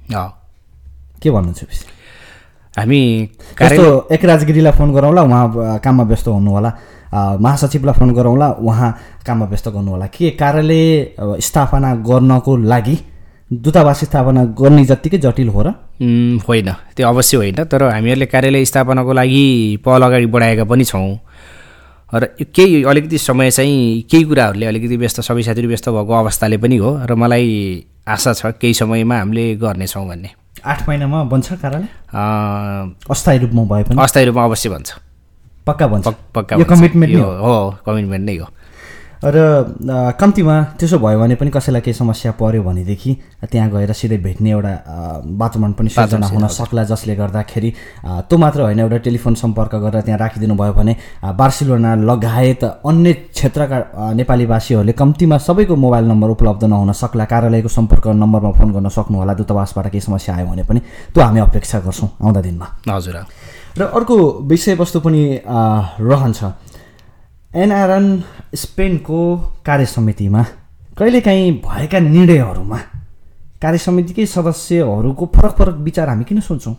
के भन्नुहुन्छ विषय? हामी एकराज गिरीलाई फोन गरौँला, उहाँ काममा व्यस्त हुनु होला, महासचिवलाई फोन गरौँला, उहाँ काममा व्यस्त गर्नु होला। के कार्यालय स्थापना गर्नको लागि दूतावास स्थापना गर्ने जत्तिकै जटिल हो र? होइन, त्यो अवश्य होइन। तर हामीहरूले कार्यालय स्थापनाको लागि पहल अगाडि बढाएका पनि छौँ र केही अलिकति समय चाहिँ केही कुराहरूले अलिकति व्यस्त, सबै साथीहरू व्यस्त भएको अवस्थाले पनि हो र मलाई आशा छ केही समयमा हामीले गर्नेछौँ भन्ने। 8 महिनामा बन्छ कार्यालय? अस्थायी रूपमा भए पनि? अस्थायी रूपमा अवश्य बन्छ, पक्का बन्छ। पक्का यो कमिटमेन्ट हो, कमिटमेन्ट नै हो। र कम्तीमा त्यसो भयो भने पनि कसैलाई केही समस्या पर्यो भनेदेखि त्यहाँ गएर सिधै भेट्ने एउटा वातावरण पनि सृजना हुन सक्ला, जसले गर्दाखेरि त्यो मात्र होइन, एउटा टेलिफोन सम्पर्क गरेर त्यहाँ राखिदिनु भयो भने बार्सिलोना लगायत अन्य क्षेत्रका नेपालीवासीहरूले कम्तीमा सबैको मोबाइल नम्बर उपलब्ध नहुन सक्ला। कार्यालयको सम्पर्क नम्बरमा फोन गर्न सक्नु होला। दूतावासबाट केही समस्या आयो भने पनि त्यो हामी अपेक्षा गर्छौँ आउँदा दिनमा। हजुर। र अर्को विषयवस्तु पनि रहन्छ, एनआरएन स्पेनको कार्यसमितिमा कहिलेकाहीँ भएका निर्णयहरूमा कार्यसमितिकै सदस्यहरूको फरक फरक विचार हामी किन सुन्छौँ?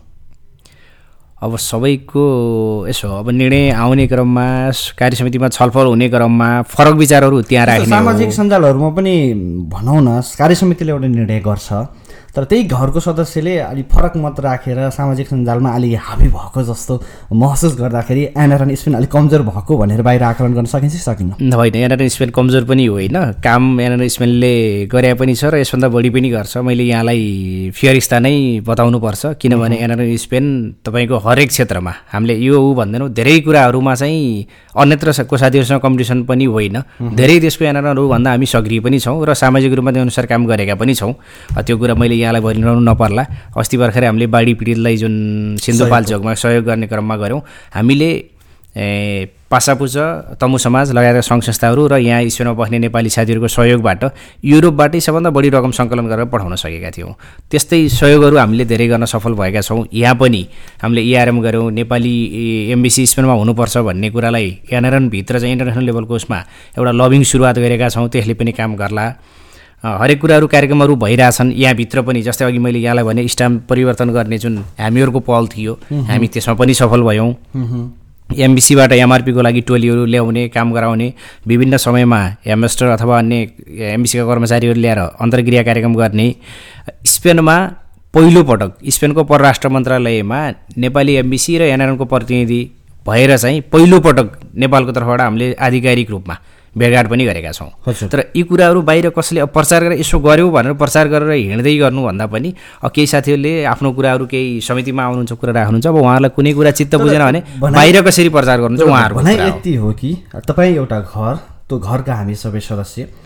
अब सबैको यसो अब निर्णय आउने क्रममा, कार्यसमितिमा छलफल हुने क्रममा फरक विचारहरू त्यहाँ राख्ने। सामाजिक सञ्जालहरूमा पनि भनौँ न, कार्यसमितिले एउटा निर्णय गर्छ तर त्यही घरको सदस्यले अलिक फरक मत राखेर सामाजिक सञ्जालमा अलि हाबी भएको जस्तो महसुस गर्दाखेरि एनआरएन स्पेन अलिक कमजोर भएको भनेर बाहिर आकलन गर्न सकिन्छ सकिन्न? होइन, एनआरएन स्पेन कमजोर पनि होइन, काम एनआरएन स्पेनले गरे पनि छ र यसभन्दा बढी पनि गर्छ। मैले यहाँलाई फियरिस्ता नै बताउनुपर्छ, किनभने एनआरएन स्पेन तपाईँको हरेक क्षेत्रमा, हामीले यो भन्दैनौँ, धेरै कुराहरूमा चाहिँ अन्यत्रको साथीहरूसँग कम्पिटिसन पनि होइन, धेरै देशको एनआरएनहरूभन्दा हामी सक्रिय पनि छौँ र सामाजिक रूपमा त्यो अनुसार काम गरेका पनि छौँ। त्यो कुरा मैले यहाँलाई भनिरहनु नपर्ला। अस्ति भर्खरै हामीले बाढी पीडितलाई जुन सिन्धुपाल्चोकमा सहयोग गर्ने क्रममा गऱ्यौँ, हामीले पासापुच, तमु समाज लगायतका सङ्घ संस्थाहरू र यहाँ स्पेनमा बस्ने नेपाली साथीहरूको सहयोगबाट युरोपबाटै सबभन्दा बढी रकम सङ्कलन गरेर पठाउन सकेका थियौँ। त्यस्तै सहयोगहरू हामीले धेरै गर्न सफल भएका छौँ। यहाँ पनि हामीले इआरएम गऱ्यौँ, नेपाली एम्बेसी स्पेनमा हुनुपर्छ भन्ने कुरालाई एनआरएनभित्र चाहिँ इन्टरनेसनल लेभलको उसमा एउटा लबिङ सुरुवात गरेका छौँ, त्यसले पनि काम गर्ला। हरेक कुराहरू कार्यक्रमहरू भइरहेछन् यहाँभित्र पनि। जस्तै अघि मैले यहाँलाई भने स्ट्याम्प परिवर्तन गर्ने जुन हामीहरूको पहल थियो, हामी त्यसमा पनि सफल भयौँ। एमबिसीबाट एमआरपीको लागि टोलीहरू ल्याउने, काम गराउने, विभिन्न समयमा एम्बेसडर अथवा अन्य एमबिसीका कर्मचारीहरू ल्याएर अन्तर्क्रिया कार्यक्रम गर्ने। स्पेनमा पहिलोपटक स्पेनको परराष्ट्र मन्त्रालयमा नेपाली एमबिसी र एनआरएनको प्रतिनिधि भएर चाहिँ पहिलोपटक नेपालको तर्फबाट हामीले आधिकारिक रूपमा भेटघाट पनि गरेका छौँ। तर यी कुराहरू बाहिर कसैले प्रचार गरेर यसो गर्यो भनेर प्रचार गरेर हिँड्दै गर्नुभन्दा पनि केही साथीहरूले आफ्नो कुराहरू केही समितिमा आउनुहुन्छ, कुरा राख्नुहुन्छ, अब उहाँहरूलाई कुनै कुरा चित्त बुझेन भने बाहिर कसरी प्रचार गर्नुहुन्छ उहाँहरूको भनाइ यति हो कि तपाईँ एउटा घर, त्यो घरका हामी सबै सदस्य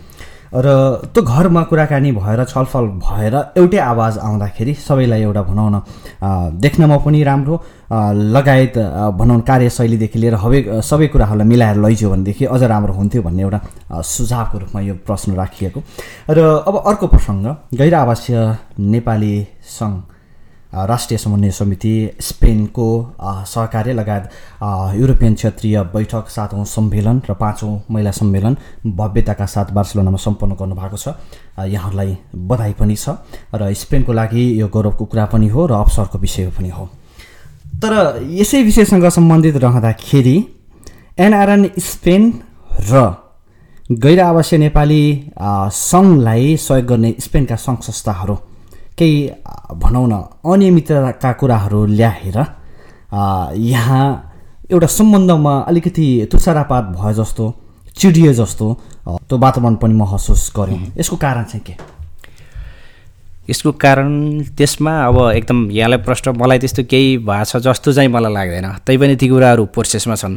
र त्यो घरमा कुराकानी भएर छलफल भएर एउटै आवाज आउँदाखेरि सबैलाई एउटा भनौँ न देख्नमा पनि राम्रो लगायत भनौँ कार्यशैलीदेखि लिएर सबै कुराहरूलाई मिलाएर लैज्यो भनेदेखि अझ राम्रो हुन्थ्यो भन्ने एउटा सुझावको रूपमा यो प्रश्न राखिएको। र अब अर्को प्रसङ्ग, गैर आवासीय नेपाली सङ्घ राष्ट्रिय समन्वय समिति, स्पेनको सहकार्य लगायत युरोपियन क्षेत्रीय बैठक 7औं सम्मेलन र 5औं महिला सम्मेलन भव्यताका साथ बार्सिलोनामा सम्पन्न गर्नुभएको छ। यहाँहरूलाई बधाई पनि छ र स्पेनको लागि यो गौरवको कुरा पनि हो र अवसरको विषय पनि हो। तर यसै विषयसँग सम्बन्धित रहँदाखेरि एनआरएन स्पेन र गैर आवासीय नेपाली सङ्घलाई सहयोग गर्ने स्पेनका सङ्घ संस्थाहरू केही भनौँ न अनियमितताका कुराहरू ल्याएर यहाँ एउटा सम्बन्धमा अलिकति तुषारापात भए जस्तो, चिडिए जस्तो त्यो वातावरण पनि महसुस गऱ्यौँ। यसको कारण चाहिँ के? यसको कारण त्यसमा अब एकदम यहाँलाई प्रश्न मलाई त्यस्तो केही भएको छ जस्तो चाहिँ मलाई लाग्दैन। तैपनि ती कुराहरू प्रोसेसमा छन्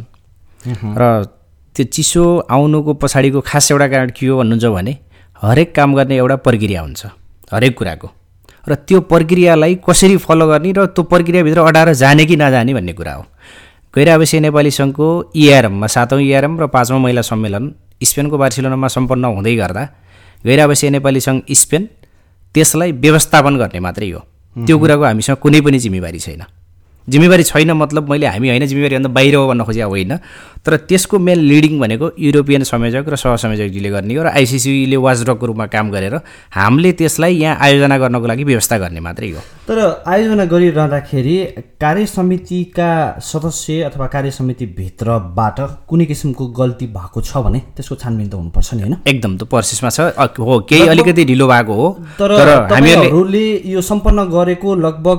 र त्यो चिसो आउनुको पछाडिको खास एउटा कारण के हो भन्नुहुन्छ भने हरेक काम गर्ने एउटा प्रक्रिया हुन्छ हरेक कुराको, र त्यो प्रक्रियालाई कसरी फलो गर्ने र त्यो प्रक्रियाभित्र अडाएर जाने कि नजाने भन्ने कुरा हो। गैर आवासीय नेपाली सङ्घको इआरएममा 7औं इआरएम र 5औं महिला सम्मेलन स्पेनको बार्सिलोनामा सम्पन्न हुँदै गर्दा गैर आवासीय नेपाली सङ्घ स्पेन त्यसलाई व्यवस्थापन गर्ने मात्रै हो। त्यो कुराको हामीसँग कुनै पनि जिम्मेवारी छैन। जिम्मेवारी छैन मतलब मैले हामी होइन जिम्मेवारी भन्दा बाहिर हो भन्न खोजेको होइन, तर त्यसको मेन लिडिङ भनेको युरोपियन संयोजक र सहसंयोजकले गर्ने हो र आइसिसीले वाचडगको रूपमा काम गरेर हामीले त्यसलाई यहाँ आयोजना गर्नको लागि व्यवस्था गर्ने मात्रै हो। तर आयोजना गरिरहँदाखेरि कार्य समितिका सदस्य अथवा कार्य समितिभित्रबाट कुनै किसिमको गल्ती भएको छ भने त्यसको छानबिन त हुनुपर्छ नि, होइन? एकदम त्यो प्रोसेसमा छ हो, केही अलिकति ढिलो भएको हो। तर हामीहरूले यो सम्पन्न गरेको लगभग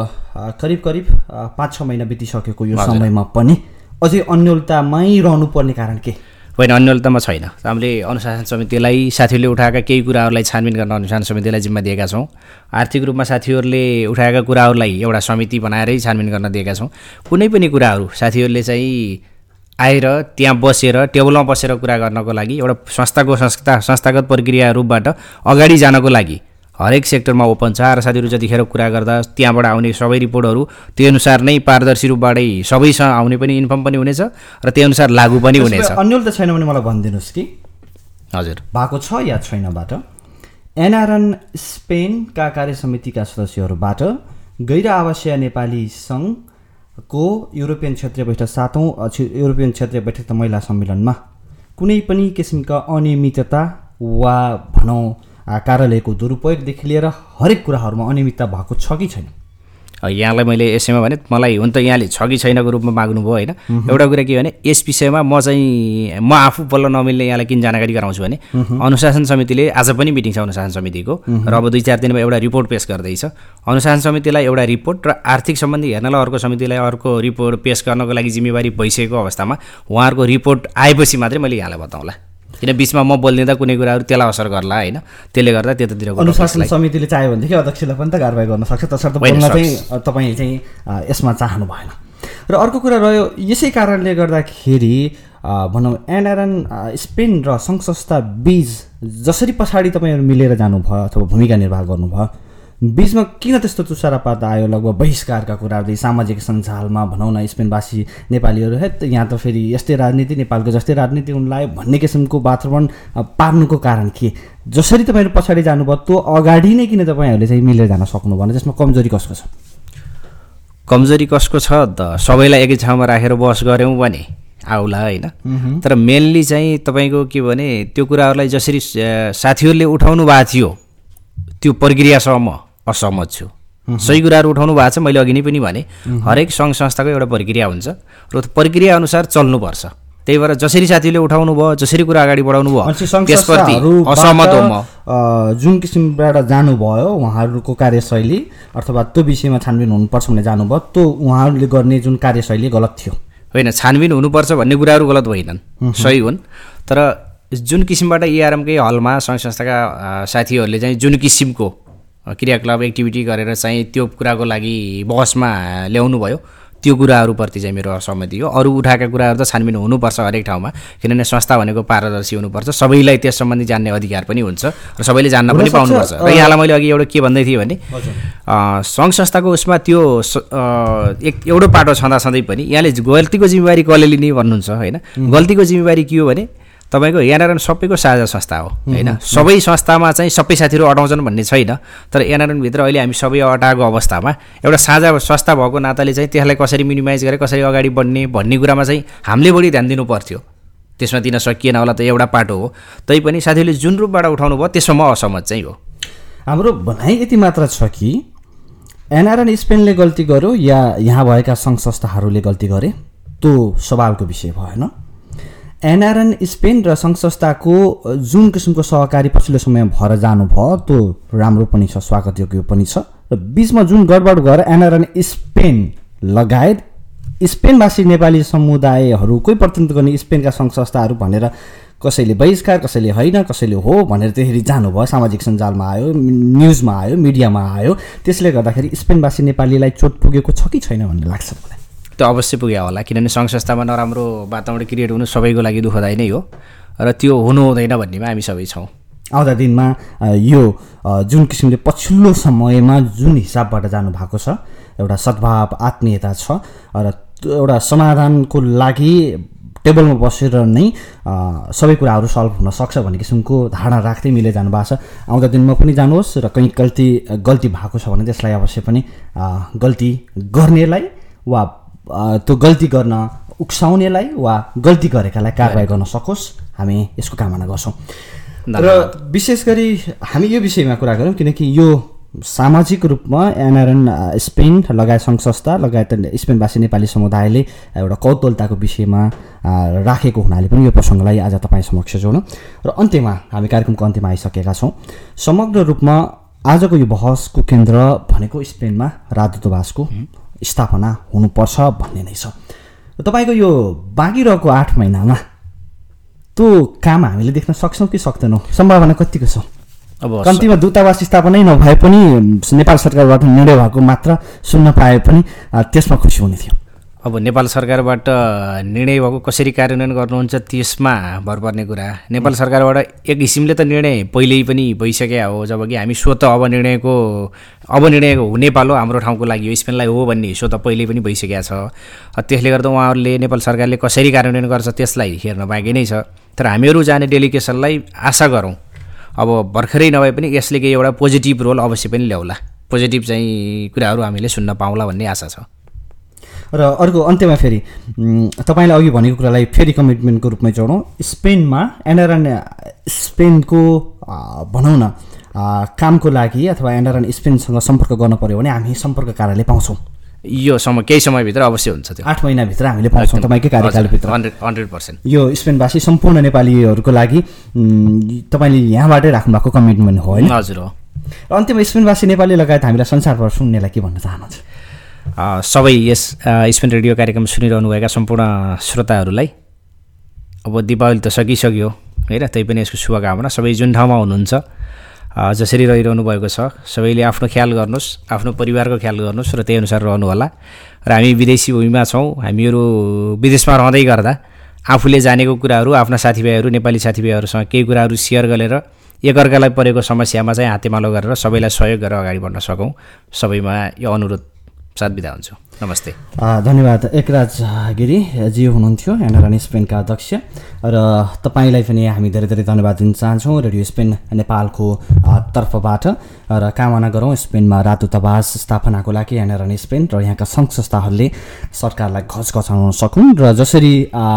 करिब 5-6 महिना बितिसकेको यो समयमा पनि अझै अन्यलतामै रहनुपर्ने कारण के? होइन, अन्यलतामा छैन। हामीले अनुशासन समितिलाई साथीहरूले उठाएका केही कुराहरूलाई छानबिन गर्न अनुशासन समितिलाई जिम्मा दिएका छौँ। आर्थिक रूपमा साथीहरूले उठाएका कुराहरूलाई एउटा समिति बनाएरै छानबिन गर्न दिएका छौँ। कुनै पनि कुराहरू साथीहरूले चाहिँ आएर त्यहाँ बसेर टेबलमा बसेर कुरा गर्नको लागि एउटा संस्थागत प्रक्रिया रूपबाट अगाडि जानको लागि हरेक सेक्टरमा ओपन छ र साथीहरू जतिखेर कुरा गर्दा त्यहाँबाट आउने सबै रिपोर्टहरू त्यो अनुसार नै पारदर्शी रूपबाटै सबैसँग आउने पनि इन्फर्म पनि हुनेछ र त्यो अनुसार लागू पनि हुनेछ। अन्यल त छैन भने मलाई भनिदिनुहोस् कि हजुर भएको छ या छैनबाट एनआरएन स्पेनका कार्य समितिका सदस्यहरूबाट गैर आवासीय नेपाली सङ्घको युरोपियन क्षेत्रीय बैठक 7औं युरोपियन क्षेत्रीय बैठक महिला सम्मेलनमा कुनै पनि किसिमका अनियमितता वा भनौँ कार्यालयको दुरुपयोगदेखि लिएर हरेक कुराहरूमा अनियमितता भएको छ कि छैन? यहाँलाई मैले यसैमा भने मलाई हुन त यहाँले छ कि छैनको रूपमा माग्नुभयो होइन। एउटा कुरा के भने यस विषयमा म आफू बल्ल नमिल्ने यहाँलाई किन जानकारी गराउँछु भने अनुशासन समितिले आज पनि मिटिङ छ अनुशासन समितिको र अब 2-4 दिनमा एउटा रिपोर्ट पेश गर्दैछ। अनुशासन समितिलाई एउटा रिपोर्ट र आर्थिक सम्बन्धी हेर्नलाई अर्को समितिलाई अर्को रिपोर्ट पेश गर्नको लागि जिम्मेवारी भइसकेको अवस्थामा उहाँहरूको रिपोर्ट आएपछि मात्रै मैले यहाँलाई बताउँला, किन बिचमा म बोलिदिँदा कुनै कुराहरू त्यसलाई असर गर्ला होइन। त्यसले गर्दा त्यतातिर अनुशासन समितिले चाह्यो भनेदेखि अध्यक्षले पनि त कारबाही गर्न सक्छ, तसर्थ बोल्न चाहिँ तपाईँ चाहिँ यसमा चाहनु भएन। र अर्को कुरा रह्यो यसै कारणले गर्दाखेरि भनौँ एनआरएन स्पेन र सङ्घ संस्था बीच जसरी पछाडि तपाईँहरू मिलेर जानुभयो अथवा भूमिका निर्वाह गर्नुभयो बीचमा किन त्यस्तो तुषारापात आयो? लगभग बहिष्कारका कुराहरू सामाजिक सञ्जालमा भनौँ न स्पेनवासी नेपालीहरू है यहाँ त फेरि यस्तै राजनीति नेपालको जस्तै राजनीति उनलाई भन्ने किसिमको वातावरण पार्नुको कारण के? जसरी तपाईँहरू पछाडि जानुभयो त्यो अगाडि नै किन तपाईँहरूले चाहिँ मिलेर जान सक्नु भने त्यसमा कमजोरी कसको छ? कमजोरी कसको छ त सबैलाई एकै ठाउँमा राखेर बहस गऱ्यौँ भने आउला होइन। तर मेनली चाहिँ तपाईँको के भने त्यो कुराहरूलाई जसरी साथीहरूले उठाउनु भएको थियो त्यो प्रक्रियासम्म असहमत छु। सही कुराहरू उठाउनु भएको छ, मैले अघि नै पनि भने हरेक सङ्घ संस्थाको एउटा प्रक्रिया हुन्छ र त्यो प्रक्रिया अनुसार चल्नुपर्छ। त्यही भएर जसरी साथीले उठाउनु भयो जसरी कुरा अगाडि बढाउनु भयो त्यसप्रति असहमत हो म। जुन किसिमबाट जानुभयो उहाँहरूको कार्यशैली अथवा त्यो विषयमा छानबिन हुनुपर्छ भने जानुभयो त्यो उहाँहरूले गर्ने जुन कार्यशैली गलत थियो होइन। छानबिन हुनुपर्छ भन्ने कुराहरू गलत होइनन्, सही हुन्। तर जुन किसिमबाट इआरएमकै हलमा सङ्घ संस्थाका साथीहरूले चाहिँ जुन किसिमको क्रियाकलाप एक्टिभिटी गरेर चाहिँ त्यो कुराको लागि बहसमा ल्याउनु भयो त्यो कुराहरूप्रति चाहिँ मेरो असहमति हो। अरू उठाएका कुराहरू त छानबिन हुनुपर्छ हरेक ठाउँमा, किनभने संस्था भनेको पारदर्शी हुनुपर्छ, सबैलाई त्यस सम्बन्धी जान्ने अधिकार पनि हुन्छ र सबैले जान्न पनि पाउनुपर्छ। र यहाँलाई मैले अघि एउटा के भन्दै थिएँ भने सङ्घ संस्थाको उसमा त्यो एउटो पाटो छँदाछँदै पनि यहाँले गल्तीको जिम्मेवारी कसले लिने भन्नुहुन्छ होइन। गल्तीको जिम्मेवारी के हो भने तपाईँको एनआरएन सबैको साझा संस्था हो होइन। सबै संस्थामा चाहिँ सबै साथीहरू अटाउँछन् भन्ने छैन, तर एनआरएनभित्र अहिले हामी सबै अटाएको अवस्थामा एउटा साझा संस्था भएको नाताले चाहिँ त्यसलाई कसरी मिनिमाइज गरेर कसरी अगाडि बढ्ने भन्ने कुरामा चाहिँ हामीले बढी ध्यान दिनु पर्थ्यो। त्यसमा दिन सकिएन होला, त एउटा पाटो हो। तैपनि साथीहरूले जुन रूपबाट उठाउनु भयो त्यसमा म असहमत चाहिँ हो। हाम्रो भनाइ यति मात्र छ कि एनआरएन स्पेनले गल्ती गर्यो या यहाँ भएका सङ्घ संस्थाहरूले गल्ती गरे, त्यो सवालको विषय भएन। एनआरएन स्पेन र सङ्घ संस्थाको जुन किसिमको सहकारी पछिल्लो समय भएर जानुभयो त्यो राम्रो पनि छ, स्वागतयोग्य पनि छ। र बिचमा जुन गडबड गरेर एनआरएन स्पेन लगायत स्पेनवासी नेपाली समुदायहरूकै प्रतिनिधित्व गर्ने स्पेनका सङ्घ संस्थाहरू भनेर कसैले बहिष्कार, कसैले होइन, कसैले हो भनेर त्यसरी जानुभयो। सामाजिक सञ्जालमा आयो, न्युजमा आयो, मिडियामा आयो। त्यसले गर्दाखेरि स्पेनवासी नेपालीलाई चोट पुगेको छ कि छैन भन्ने लाग्छ मलाई। त्यो अवश्य पुग्यो होला, किनभने सङ्घ संस्थामा नराम्रो वातावरण क्रिएट हुनु सबैको लागि दुःखदायी नै हो र त्यो हुनु हुँदैन भन्नेमा हामी सबै छौँ। आउँदा दिनमा यो जुन किसिमले पछिल्लो समयमा जुन हिसाबबाट जानुभएको छ, एउटा सद्भाव आत्मीयता छ र एउटा समाधानको लागि टेबलमा बसेर नै सबै कुराहरू सल्भ हुन सक्छ भन्ने किसिमको धारणा राख्दै मिले जानुभएको छ। आउँदा दिनमा पनि जानुहोस् र कहीँ गल्ती भएको छ भने त्यसलाई अवश्य पनि गल्ती गर्नेलाई वा त्यो गल्ती गर्न उक्साउनेलाई वा गल्ती गरेकालाई कारबाही गर्न सकोस्, हामी यसको कामना गर्छौँ। र विशेष गरी हामी यो विषयमा कुरा गरौँ किनकि यो सामाजिक रूपमा एनआरएन स्पेन लगायत सङ्घ संस्था लगायत स्पेनवासी नेपाली समुदायले एउटा कौतूहलताको विषयमा राखेको हुनाले पनि यो प्रसङ्गलाई आज तपाईँ समक्ष जोडौँ। र अन्त्यमा हामी कार्यक्रमको अन्त्यमा आइसकेका छौँ। समग्र रूपमा आजको यो बहसको केन्द्र भनेको स्पेनमा राजदूतावासको स्थापना हुनुपर्छ भन्ने नै छ। तपाईँको यो बाँकी रहेको 8 महिनामा त्यो काम हामीले देख्न सक्छौँ कि सक्दैनौँ? सम्भावना कतिको छ? अब कम्तीमा दूतावास स्थापनै नभए पनि नेपाल सरकारबाट निर्णय भएको मात्र सुन्न पाए पनि त्यसमा खुसी हुने थियो। अब नेपाल सरकारबाट निर्णय भएको कसरी कार्यान्वयन गर्नुहुन्छ त्यसमा भर पर्ने कुरा। नेपाल सरकारबाट एक किसिमले त निर्णय पहिल्यै पनि भइसकेको हो, जबकि हामी स्वतः अब निर्णय हुने पालो हाम्रो ठाउँको लागि हो, स्पेनलाई हो भन्ने स्वतः पहिल्यै पनि भइसकेको छ। त्यसले गर्दा उहाँहरूले नेपाल सरकारले कसरी कार्यान्वयन गर्छ त्यसलाई हेर्न बाँकी नै छ। तर हामीहरू जाने डेलिगेसनलाई आशा गरौँ अब भर्खरै नभए पनि यसले केही एउटा पोजिटिभ रोल अवश्य पनि ल्याउला, पोजिटिभ चाहिँ कुराहरू हामीले सुन्न पाउँला भन्ने आशा छ। र अर्को अन्त्यमा फेरि तपाईँले अघि भनेको कुरालाई फेरि कमिटमेन्टको रूपमै जोडौँ। स्पेनमा एनआरएन स्पेनको भनौँ न कामको लागि अथवा एनआरएन स्पेनसँग सम्पर्क गर्न पर्यो भने हामी सम्पर्क कार्यालय पाउँछौँ? यो केही समयभित्र अवश्य हुन्छ। त्यो 8 महिनाभित्र हामीले पाउँछौँ तपाईँकै कार्यकालभित्र? 100%। यो स्पेनवासी सम्पूर्ण नेपालीहरूको लागि तपाईँले यहाँबाटै राख्नुभएको कमिटमेन्ट हो होइन? हजुर हो। र अन्त्यमा स्पेनवासी नेपाली लगायत हामीलाई संसारभर सुन्नेलाई के भन्न चाहनुहुन्छ? सबै यस स्पेन रेडियो कार्यक्रम सुनिरहनुभएका सम्पूर्ण श्रोताहरूलाई अब दीपावली त सकिसक्यो होइन, तैपनि यसको शुभकामना। सबै जुन ठाउँमा हुनुहुन्छ जसरी रहिरहनु भएको छ सबैले आफ्नो ख्याल गर्नुहोस्, आफ्नो परिवारको ख्याल गर्नुहोस् र त्यही अनुसार रहनु होला। र हामी विदेशी भूमिमा छौँ, हामीहरू विदेशमा रहँदै गर्दा आफूले जानेको कुराहरू आफ्ना साथीभाइहरू नेपाली साथीभाइहरूसँग केही कुराहरू सेयर गरेर एकअर्कालाई परेको समस्यामा चाहिँ हातेमालो गरेर सबैलाई सहयोग गरेर अगाडि बढ्न सकौँ, सबैमा यो अनुरोध साथ बिदा हुन्छु। नमस्ते। धन्यवाद। एकराज गिरीजी हुनुहुन्थ्यो एनआरएन स्पेनका अध्यक्ष, र तपाईँलाई पनि हामी धेरै धेरै धन्यवाद दिन चाहन्छौँ रेडियो स्पेन नेपालको तर्फबाट। र कामना गरौँ स्पेनमा राजदूतावास स्थापनाको लागि एनआरएन स्पेन र यहाँका सङ्घ संस्थाहरूले सरकारलाई घचघचाउन सकुन् र जसरी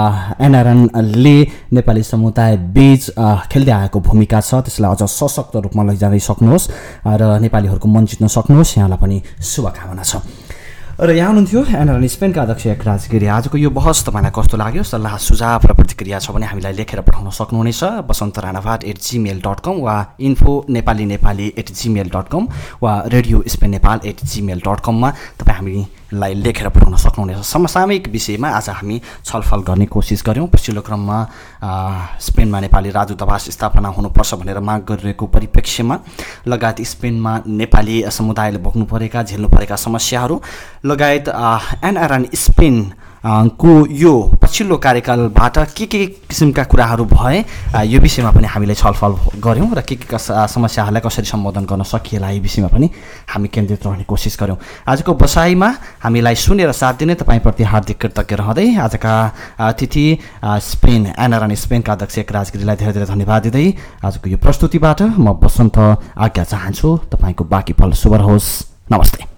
एनआरएनले नेपाली समुदाय बीच खेल्दै आएको भूमिका छ त्यसलाई अझ सशक्त रूपमा लैजाँदै सक्नुहोस् र नेपालीहरूको मन जित्न सक्नुहोस्, यहाँलाई पनि शुभकामना छ। र यहाँ हुनुहुन्थ्यो एनआरएन स्पेनका अध्यक्ष एकराज गिरी। आजको यो बहस तपाईँलाई कस्तो लाग्यो? सल्लाह सुझाव र प्रतिक्रिया छ भने हामीलाई लेखेर पठाउन सक्नुहुनेछ बसन्तराणाभाट@gmail.com वा info@nepali@gmail.com वा radio spain nepal@gmail.com मा तपाईँ लाई लेखेर पठाउन सक्नुहुनेछ। समसामयिक विषयमा आज हामी छलफल गर्ने कोसिस गऱ्यौँ। पछिल्लो क्रममा स्पेनमा नेपाली राजदूतावास स्थापना हुनुपर्छ भनेर माग गरिरहेको परिप्रेक्ष्यमा लगायत स्पेनमा नेपाली समुदायले भोग्नु परेका झेल्नु परेका समस्याहरू लगायत एनआरएन स्पेन को यो पछिल्लो कार्यकालबाट के किसिमका कुराहरू भए यो विषयमा पनि हामीले छलफल गऱ्यौँ र के समस्याहरूलाई कसरी सम्बोधन गर्न सकिएला यी विषयमा पनि हामी केन्द्रित रहने कोसिस गऱ्यौँ। आजको बसाइमा हामीलाई सुनेर साथ दिने तपाईँप्रति हार्दिक कृतज्ञ रहँदै आजका अतिथि स्पेन एनआरएन स्पेनका अध्यक्ष एकराज गिरीलाई धेरै धेरै धन्यवाद दिँदै आजको यो प्रस्तुतिबाट म बसन्त आज्ञा चाहन्छु। तपाईँको बाँकी पल शुभ रहोस्। नमस्ते।